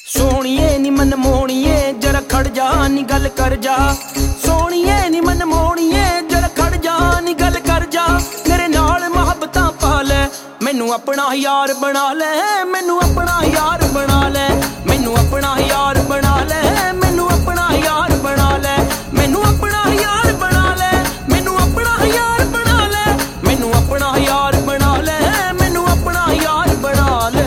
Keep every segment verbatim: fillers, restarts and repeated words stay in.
सोहणीए नी मन मोहणीए जरा खड़ जा नी गल कर जा। सोहणीए नी मन मोहणीए जरा खड़ जा नी गल कर जा। मेरे नाल मुहब्बतां पा लै, मैनू अपना यार बना ले, मैनू अपना यार बना ले, मैनू अपना यार बना ले, मैनू अपना यार बना ले, मैनू अपना यार बना ले, मैनू अपना यार बना ले, मैनू अपना यार बना ले, मैनू अपना यार बना ले।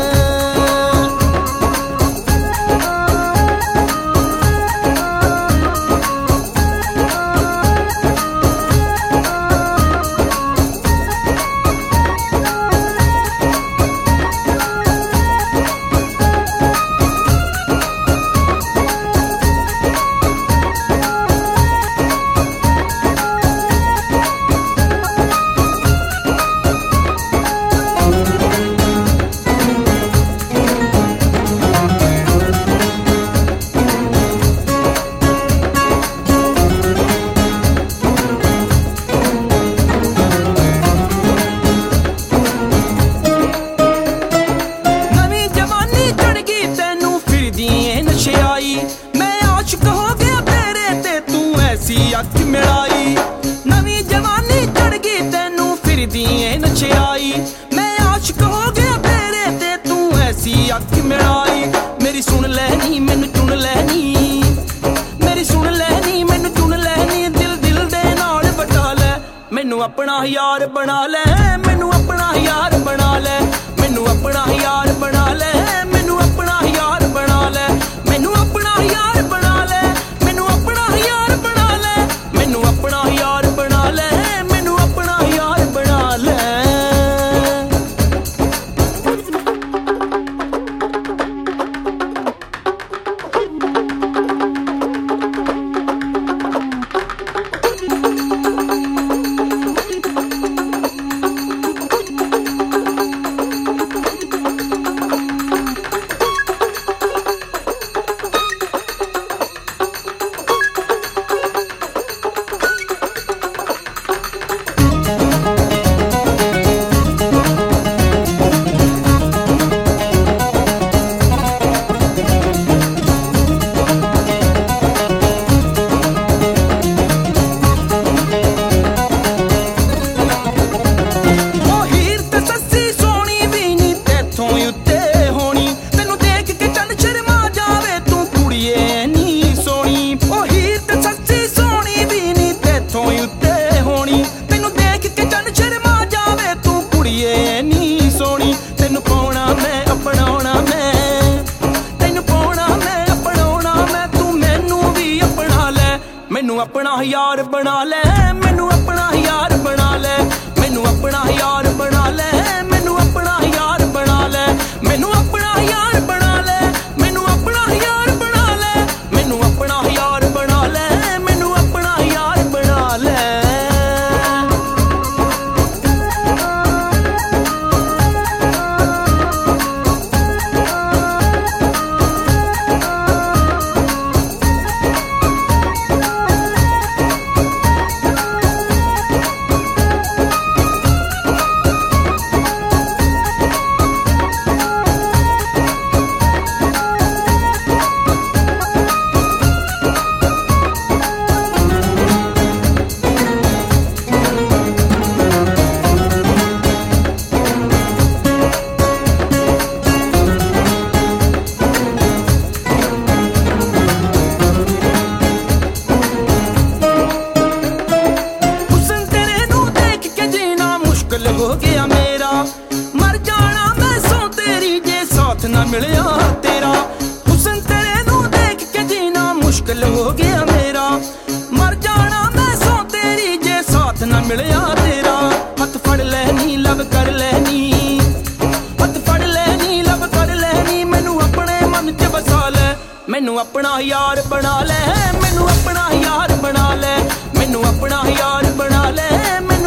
अख मिलाई नवी जवानी चढ़ गई तेनू फिरदी ए नशेआई। मैं आशिक हो गया तेरे ते तू ऐसी अख मिलाई। मेरी सुन लैनी मैनू चुन लैनी, मेरी सुन लैनी मैनू चुन लैनी। दिल दिल दे नाल बटा लै, मैनू अपना यार बना ले, मैनू अपना यार बना ले, मैनू अपना यार बना ले, मैनू अपना यार बना ले, मैनू अपना यार बना ले, मैनू अपना यार बना ले, मैनू अपना यार बना ले, मैनू अपना यार बना ले। मैनू अपना यार बना ले, मैनू अपना यार बना ले, मैनू अपना यार बना ले, मैनू अपना यार बना ले, मैनू अपना यार बना ले, मैनू अपना यार बना ले, मैनू अपना यार बना ले, मैनू अपना यार बना ले। हो गया मेरा मर जाना मैं सो तेरी जे साथ ना मिलिया तेरा। हुस्न तेरे नू देख के जीना मुश्किल हो गया मेरा, मर जाना मैं सो तेरी जे साथ ना मिलिया तेरा। हथ फड़ लैनी लब कर लैनी, हथ फड़ लैनी लब कर लैनी। मैनू अपने मन च बसा ले, मैनू अपना यार बना ले, मैनू अपना यार बना ले, मैनू अपना यार बना ले।